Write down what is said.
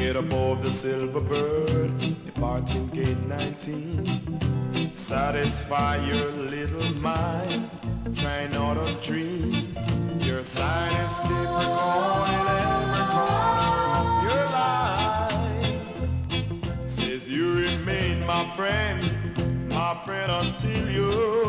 Get aboard the silver bird, departing gate 19. Satisfy your little mind, try not to dream. Your sign is keep recording every corner of your life. Says you remain my friend until you